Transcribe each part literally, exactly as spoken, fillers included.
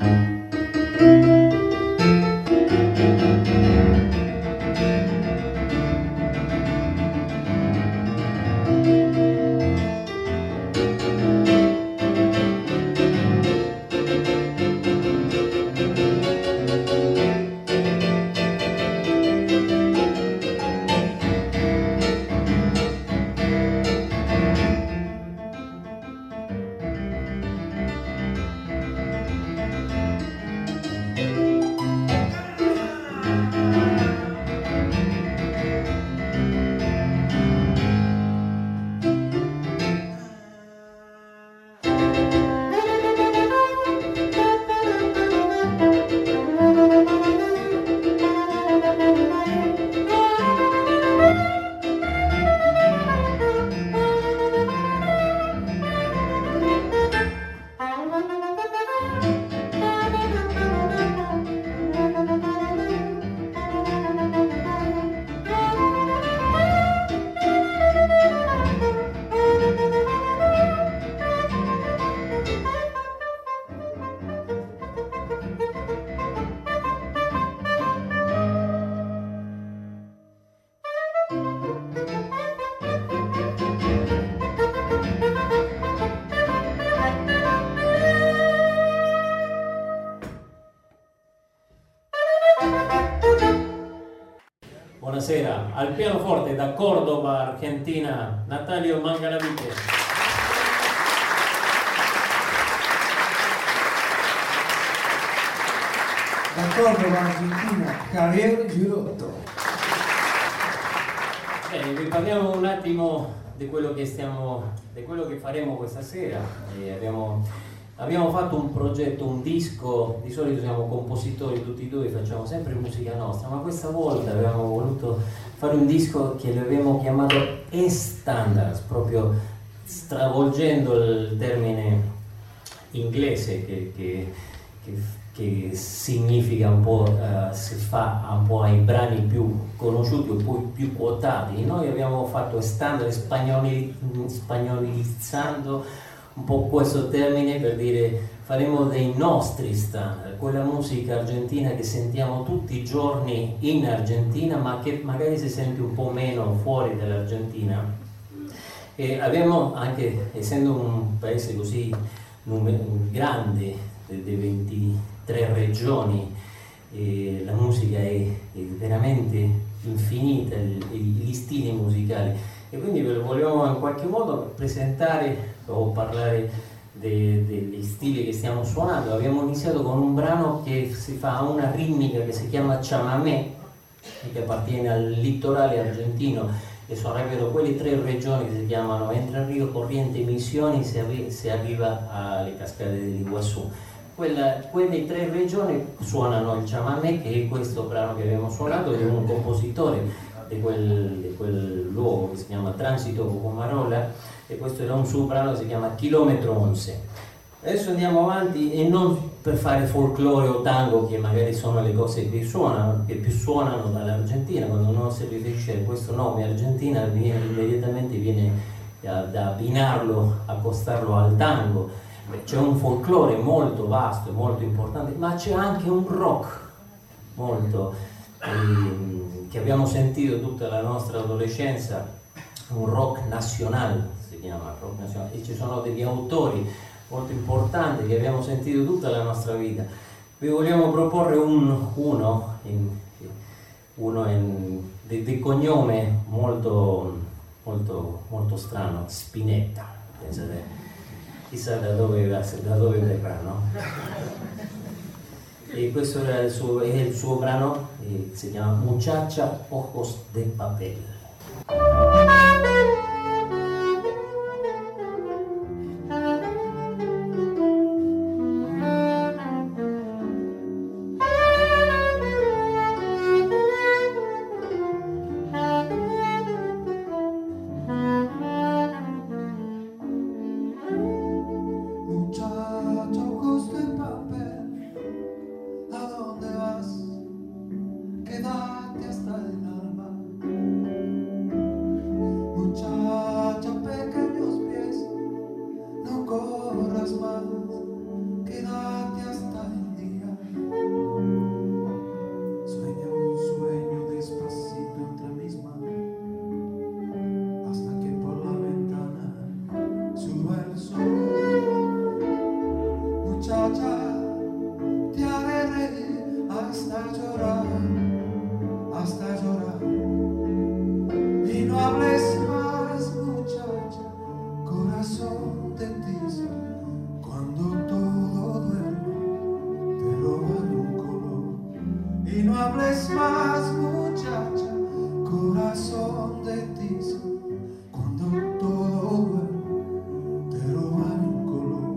Buonasera, al pianoforte da Córdoba, Argentina, Natalio Mangalavite. Da Córdoba, Argentina, Javier Girotto. Bene, vi parliamo un attimo di quello che stiamo, di quello che faremo questa sera. E abbiamo, abbiamo fatto un progetto, un disco, di solito siamo compositori tutti e due, facciamo sempre musica nostra, ma questa volta abbiamo voluto fare un disco che lo abbiamo chiamato E-Standards, proprio stravolgendo il termine inglese che, che, che, che significa un po', uh, si fa un po' ai brani più conosciuti o più, più quotati. Noi abbiamo fatto E-Standard spagnoli, spagnolizzando un po' questo termine per dire faremo dei nostri standard, quella musica argentina che sentiamo tutti i giorni in Argentina ma che magari si sente un po' meno fuori dall'Argentina. E abbiamo anche, essendo un paese così grande, di ventitré regioni, e la musica è, è veramente infinita, gli stili musicali, e quindi ve lo vogliamo in qualche modo presentare o parlare de, degli stili che stiamo suonando. Abbiamo iniziato con un brano che si fa a una ritmica che si chiama chamamé, che appartiene al litorale argentino, e sarebbero quelle tre regioni che si chiamano Entre Ríos, Corrientes e Misiones, se, arri se arriva alle cascate dell'Iguazú. Quelle tre regioni suonano il chamamé, che è questo brano che abbiamo suonato, di un compositore di quel, di quel luogo che si chiama Tránsito Pomarola, e questo era un suo brano che si chiama Chilometro onze. Adesso andiamo avanti, e non per fare folklore o tango, che magari sono le cose che suonano, che più suonano dall'Argentina. Quando uno si riferisce a questo nome Argentina, viene, immediatamente viene da, da abbinarlo, accostarlo al tango. C'è un folklore molto vasto e molto importante, ma c'è anche un rock molto eh, che abbiamo sentito tutta la nostra adolescenza, un rock nazionale, si chiama rock nazionale, e ci sono degli autori molto importanti che abbiamo sentito tutta la nostra vita. Vi vogliamo proporre un, uno, in, uno in, di, di cognome molto, molto, molto strano, Spinetta. Pensate, chissà da dove, da dove verrà, no? E questo era il suo, è il suo brano, e si chiama Muchacha Ojos de Papel. Quédate hasta el alma. reír, hasta llorar, hasta llorar. Y no hables más, muchacha, corazón de tiza. Cuando todo duerme, te roban un color. Y no hables más, muchacha, corazón de tiza. Cuando todo duerme, te roban un color.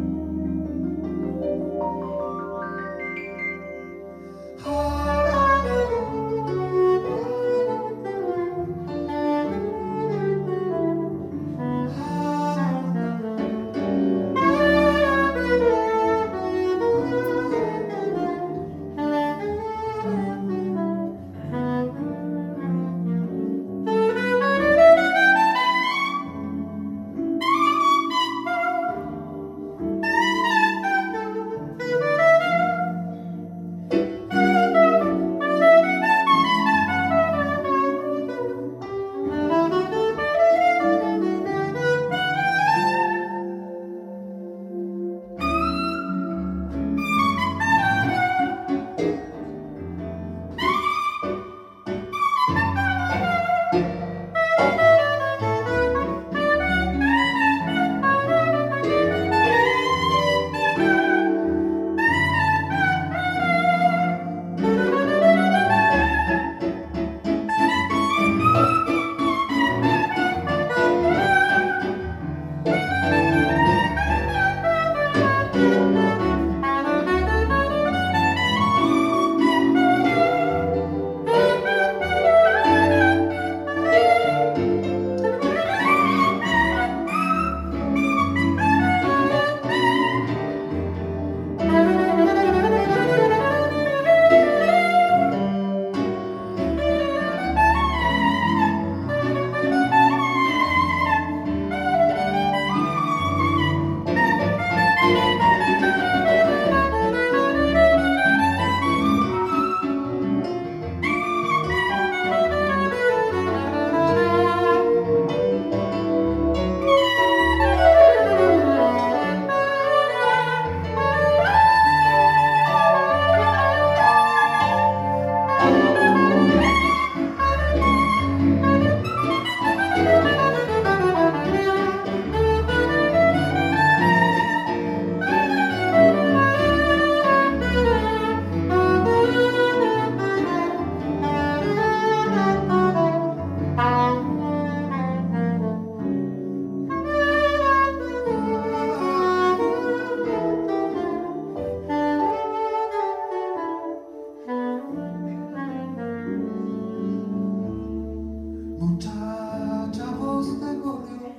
Muchacha, voz de gorrión,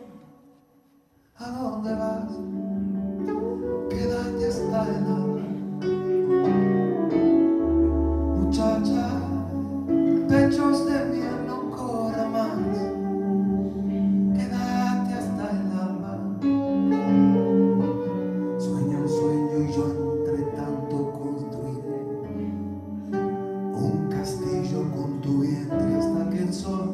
¿a dónde vas? Quédate hasta el alba. Muchacha, pechos de miel, no corra más. Quédate hasta el alba. Sueña un sueño y yo entre tanto construiré un castillo con tu vientre hasta que el sol.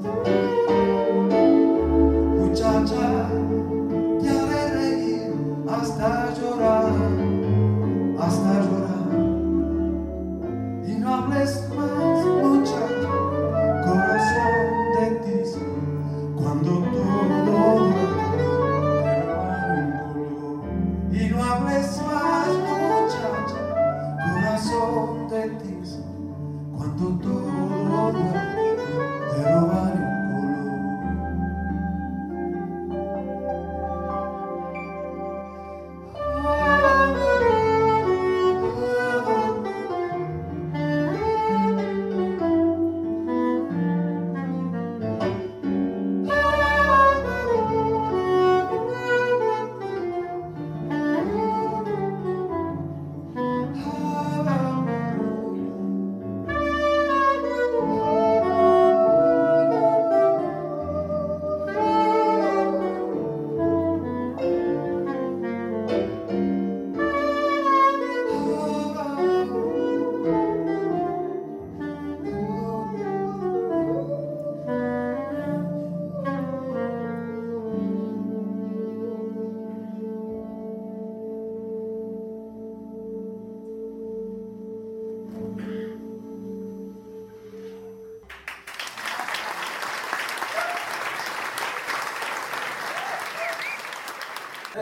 Muchacha, te haré reír hasta llorar, hasta llorar. Y no hables más, muchacha, corazón de tiza. Cuando todo duerme, te roban un color. Y no hables más, muchacha, corazón de tiza. Cuando todo duerme, te roban un color.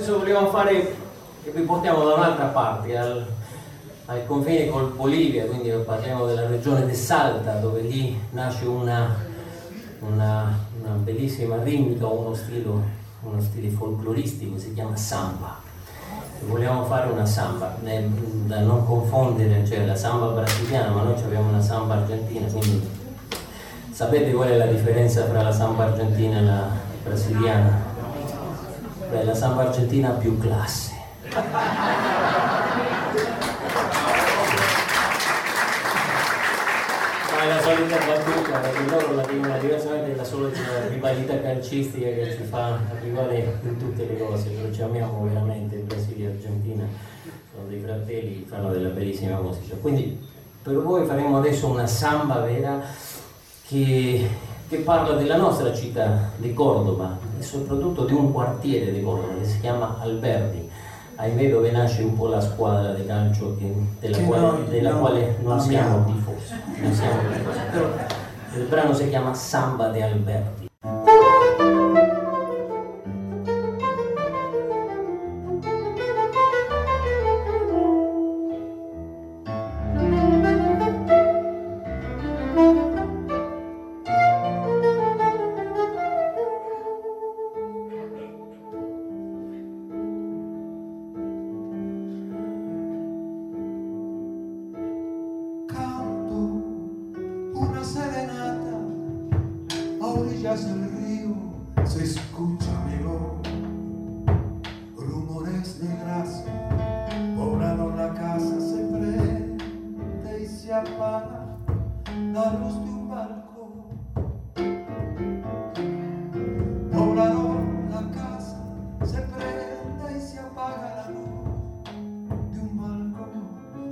Adesso vogliamo fare, e vi portiamo da un'altra parte, al, al confine col Bolivia, quindi parliamo della regione de Salta, dove lì nasce una, una, una bellissima ritmica, uno stile, uno stile folcloristico, si chiama samba. E vogliamo fare una samba, eh, da non confondere, cioè la samba brasiliana, ma noi abbiamo una samba argentina, quindi sapete qual è la differenza tra la samba argentina e la brasiliana? Beh, la samba argentina ha più classe. Ma è la solita battuta, perché loro la dicono diversamente della solita rivalità calcistica che ci fa arrivare in tutte le cose. Noi ci amiamo veramente, il Brasile e l'Argentina sono dei fratelli, fanno della bellissima musica. Quindi per voi faremo adesso una samba vera che, che parla della nostra città, di Córdoba, e soprattutto di un quartiere di Córdoba che si chiama Alberdi. Ahimè, dove nasce un po' la squadra di calcio che, della, che quale, noi, della no, quale non siamo tifosi. Non siamo tifosi. Però il brano si chiama Samba de Alberdi. El río se escucha mi voz, rumores de grasa poblaron la casa, se prende y se apaga la luz de un balcón. Poblaron la casa, se prende y se apaga la luz de un balcón.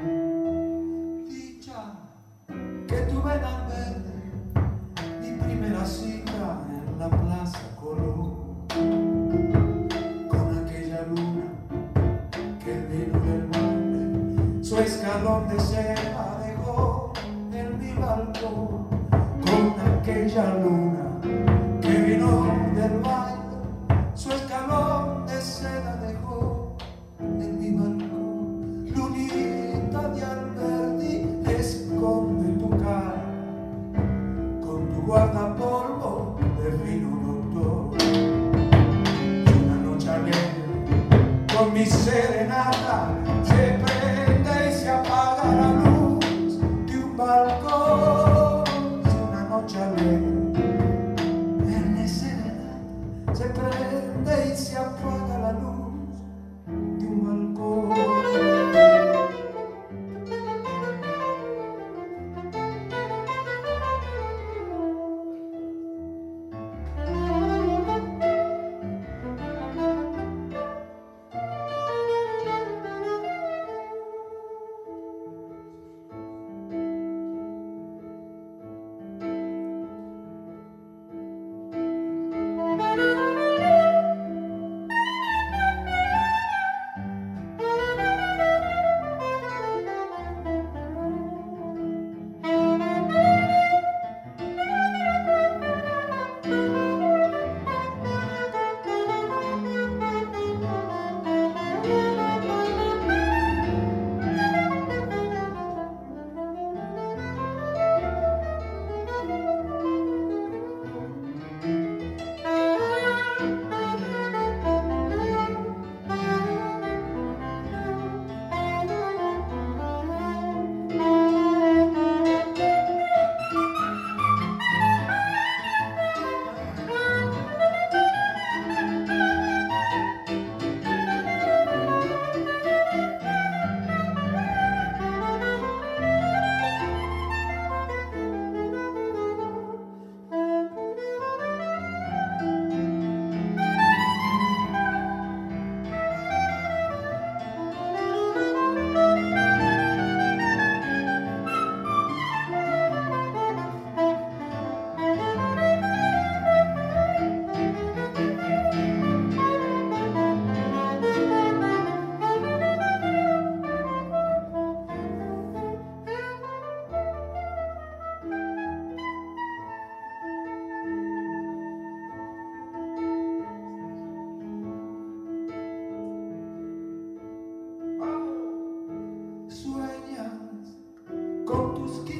Dicha que tuve en Alberdi, primera cita en la Plaza Colón, con aquella luna que vino del baile, su escalón de seda dejó en mi balcón, con aquella luna que vino del baile, su escalón de seda dejó en mi balcón. Lunita de Alberdi, esconde tu cara, guardapolvo de fino doctor. Una noche alegre con mi serenata se prende y se apaga la luz de un balcón. Una noche alegre en mi serenata se prende y se apaga la luz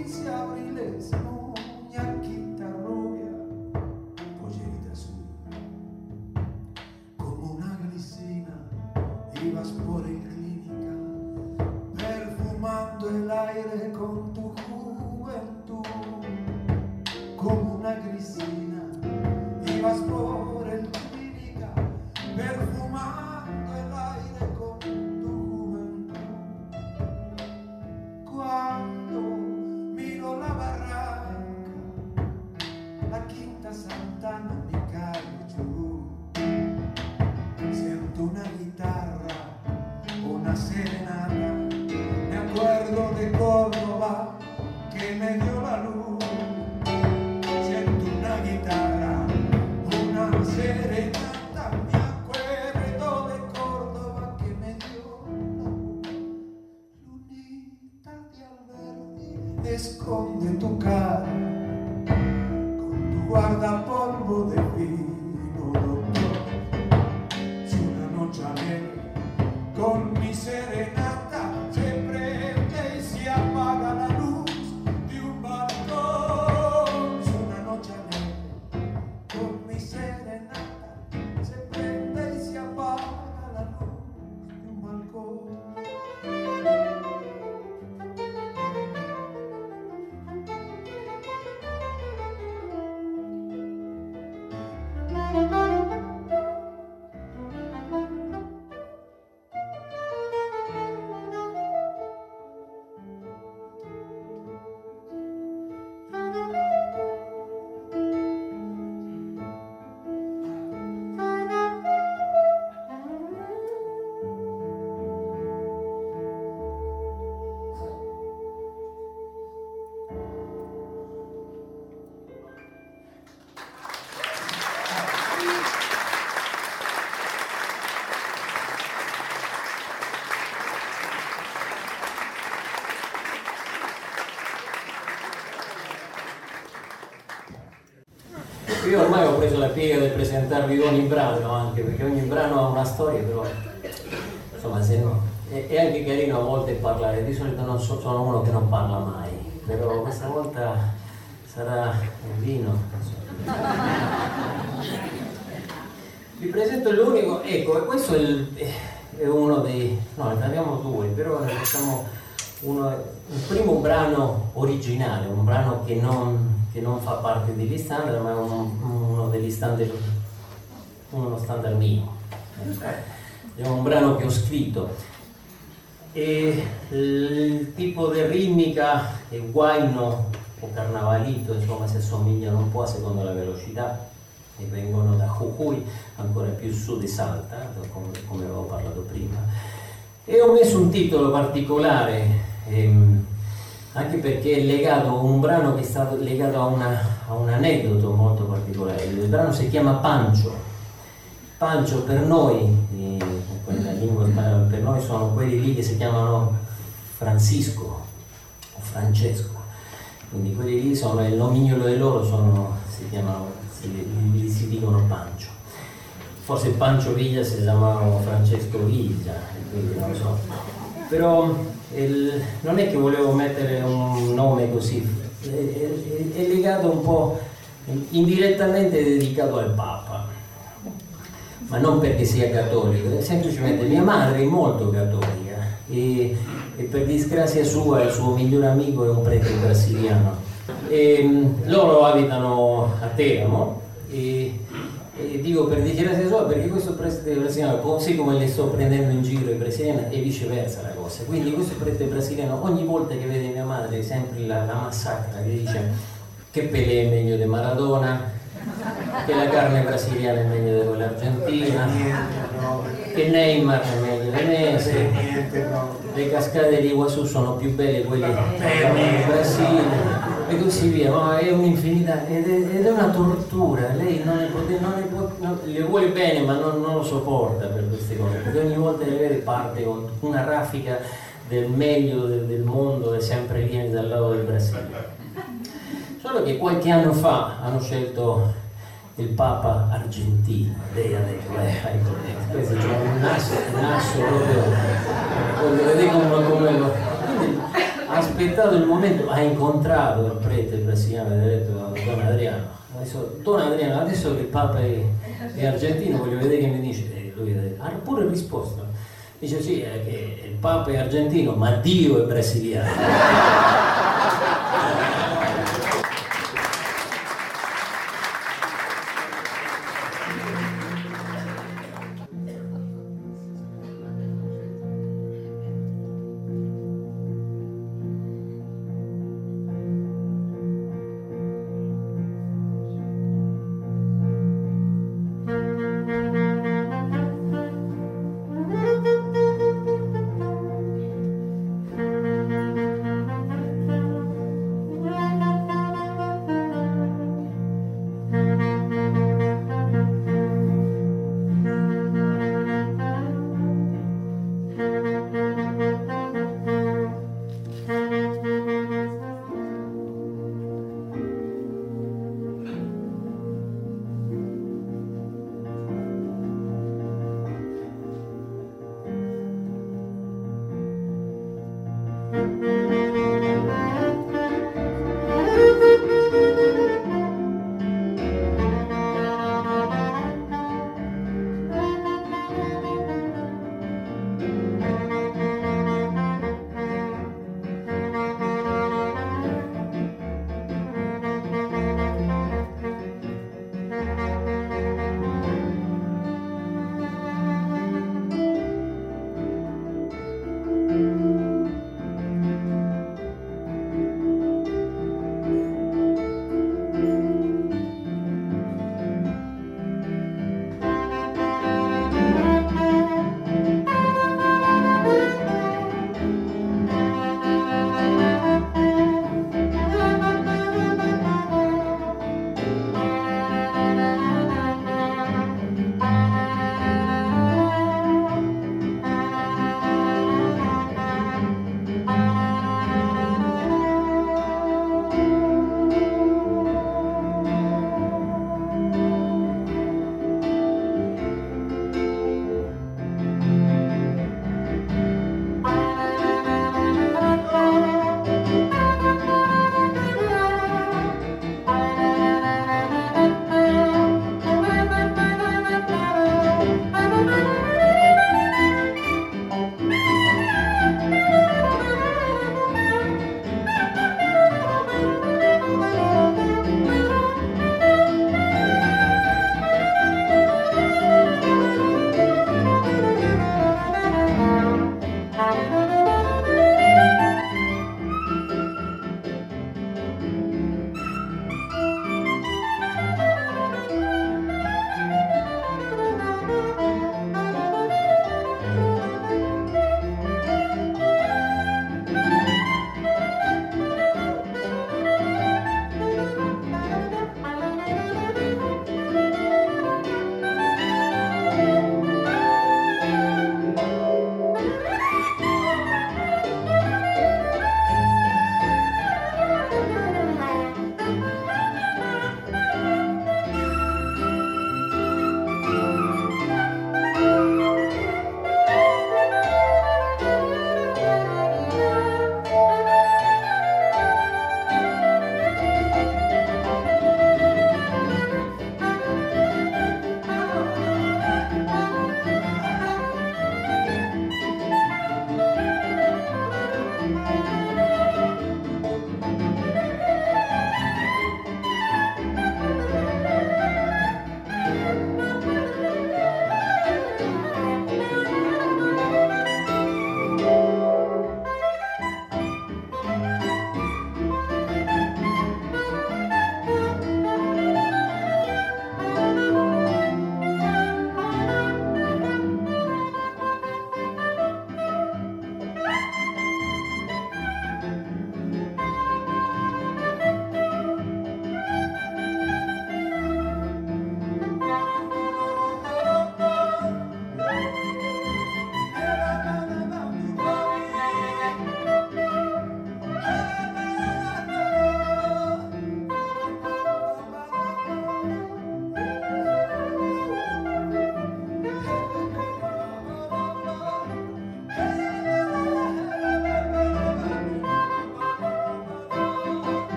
quince abriles en una quinta rubia, pollerita azul, como una grisina, ibas por el clínica, perfumando el aire con tu juventud, como una grisina, ibas por el clínica, perfumando el aire con tu juventud. Cuando miro la barranca, la quinta Santana, mi cayó, siento una guitarra, una serenata, me acuerdo de Córdoba que me dio la luz, siento una guitarra, una serenata, me acuerdo de Córdoba que me dio la luz. Lunita de Alberti, esconde tu cara con tu guardapolvo de vino, doctor. Si una noche alegre con mi serenata se prende y se apaga la luz de un balcón. Si una noche alegre con mi serenata se prende y se apaga la luz de un balcón. Io ormai ho preso la piega di presentarvi ogni brano, anche perché ogni brano ha una storia, però insomma se no, è, è anche carino a volte parlare, di solito non so, sono uno che non parla mai, però questa volta sarà il vino. Vi presento l'unico, ecco, questo è, il, è uno dei, no, ne abbiamo due, però ne facciamo uno, il primo brano originale, un brano che non che non fa parte degli standard, ma è un, uno degli standard, uno standard mio. È un brano che ho scritto. E il tipo di ritmica è guaino o carnavalito, insomma si assomigliano un po' a seconda della velocità, e vengono da Jujuy, ancora più su di Salta, come, come avevo parlato prima. E ho messo un titolo particolare, ehm, anche perché è legato a un brano che è stato legato a, una, a un aneddoto molto particolare. Il brano si chiama Pancho. Pancho per noi, eh, quella lingua spagnola, per noi sono quelli lì che si chiamano Francisco o Francesco, quindi quelli lì sono il nomignolo di loro, sono, si chiamano, si, li, si dicono Pancho. Forse Pancho Villa si chiamava Francesco Villa, quindi non so. Però il, non è che volevo mettere un nome così, è, è, è legato un po' indirettamente dedicato al Papa, ma non perché sia cattolico, è semplicemente mia madre è molto cattolica e, e per disgrazia sua il suo migliore amico è un prete brasiliano e loro abitano a Teramo e, e dico per disgrazia sua perché questo prete brasiliano, così come le sto prendendo in giro i brasiliani, e viceversa la cosa, quindi questo prete brasiliano ogni volta che vede mia madre è sempre la, la massacra, che dice che Pelé è meglio di Maradona, che la carne brasiliana è meglio di quella argentina, che Neymar è meglio di Messi, le cascate di Iguazú sono più belle quelle del Brasile e così via, ma è un'infinità ed, ed è una tortura. Lei non, ne non ne può, non, le vuole bene ma non, non lo sopporta per queste cose, perché ogni volta che le vede parte con una raffica del meglio del, del mondo e sempre viene dal lato del Brasile. Solo che qualche anno fa hanno scelto il Papa argentino, lei ha detto, eh, ecco, questo c'è un naso, un naso proprio, voglio vedere come, come lo... Quindi ha aspettato il momento, ha incontrato il prete brasiliano eletto da Don Adriano. Adesso, Don Adriano, adesso che il Papa è, è argentino, voglio vedere che mi dice. E lui ha pure risposto. Dice sì, è che il Papa è argentino, ma Dio è brasiliano.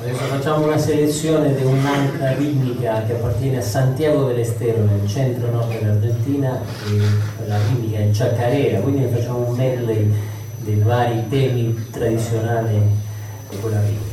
Adesso facciamo una selezione di un'altra ritmica che appartiene a Santiago del Estero, nel centro-nord dell'Argentina, e la ritmica è chacarera, quindi facciamo un medley dei vari temi tradizionali di quella ritmica.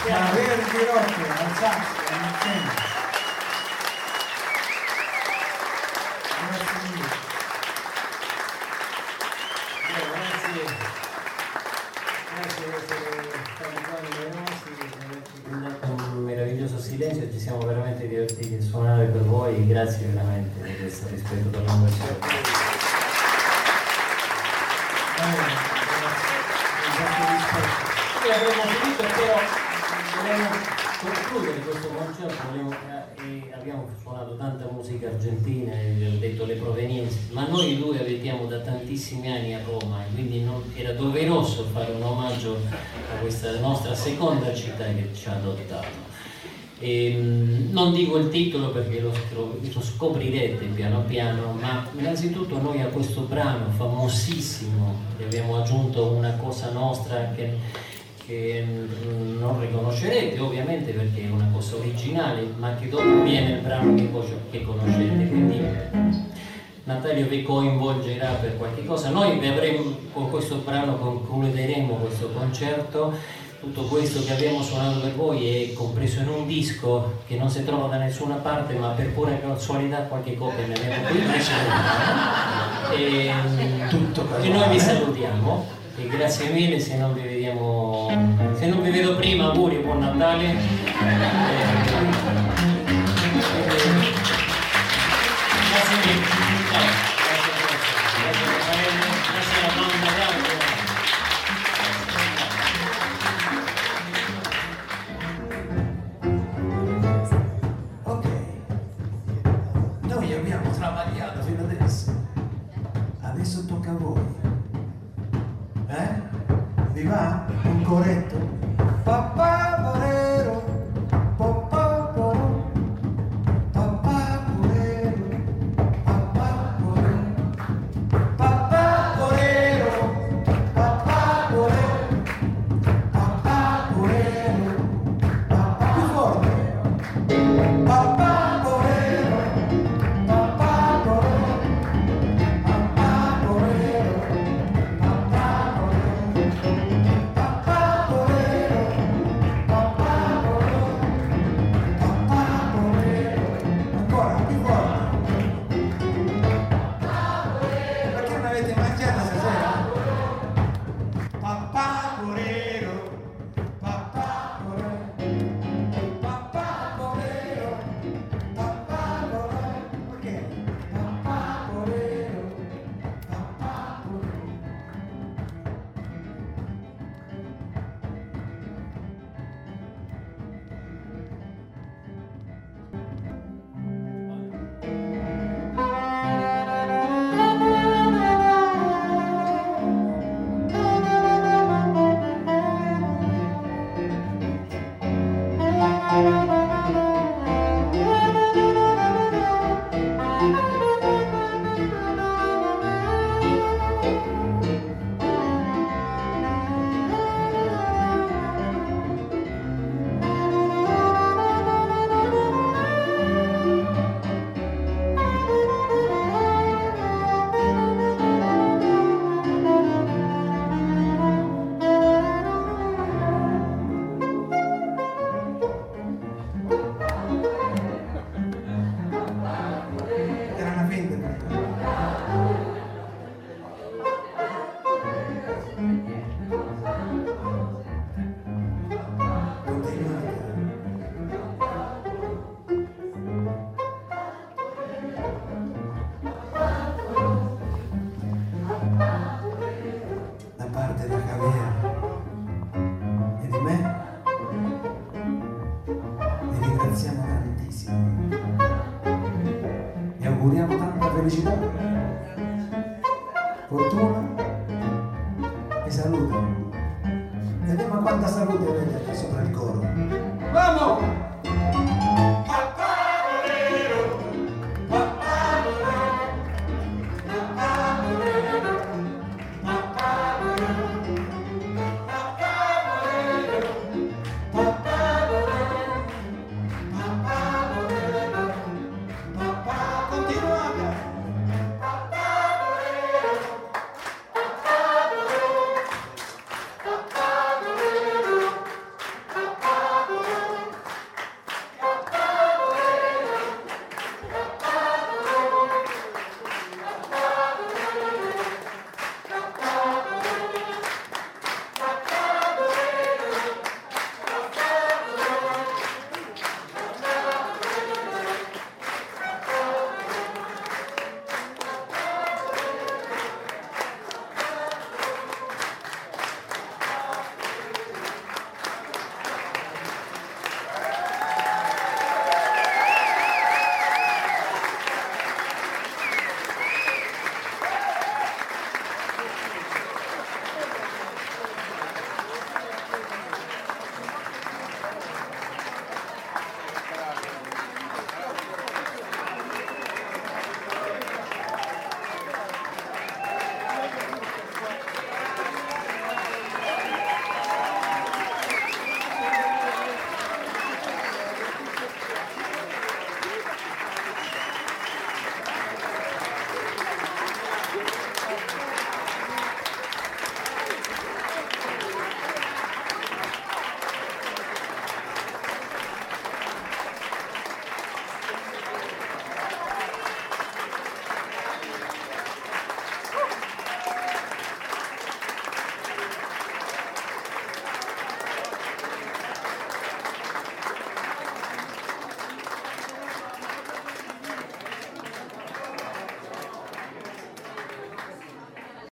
Da Verdi Rocche, al sax, al Grazie mille. Grazie, grazie di essere stati qua nei nostri, di averci brindato un meraviglioso silenzio, ci siamo veramente divertiti a suonare per voi, grazie veramente di questo rispetto per la musica. Noi avremmo finito, però volevo concludere questo concerto, volevo, eh, abbiamo suonato tanta musica argentina, vi ho detto le provenienze, ma noi due abitiamo da tantissimi anni a Roma e quindi non, era doveroso fare un omaggio a questa nostra seconda città che ci ha adottato. E, non dico il titolo perché lo, lo scoprirete piano piano, ma innanzitutto noi a questo brano famosissimo gli abbiamo aggiunto una cosa nostra che, che non riconoscerete ovviamente perché è una cosa originale, ma che dopo viene il brano che, che conoscete, quindi Natalia vi coinvolgerà per qualche cosa. Noi vi avremo, con questo brano concluderemo questo concerto. Tutto questo che abbiamo suonato per voi è compreso in un disco che non si trova da nessuna parte, ma per pura casualità qualche copia ne abbiamo qui. E, Tutto e noi vi salutiamo e grazie mille, se non vi vediamo, se non vi vedo prima, auguri, buon Natale. E, grazie mille. Grazie, grazie, grazie, grazie alla banda d'altro. Travagliato fino adesso, adesso tocca a voi, eh? Vi va? Un coretto? Papà Borero, papà Borero, papà Borero, papà Borero, papà Borero, papà Borero, papà Borero, papà più forte, papà. Auguriamo tanta felicità, fortuna e salute. Vediamo quanta salute avete sopra il coro. Vamos!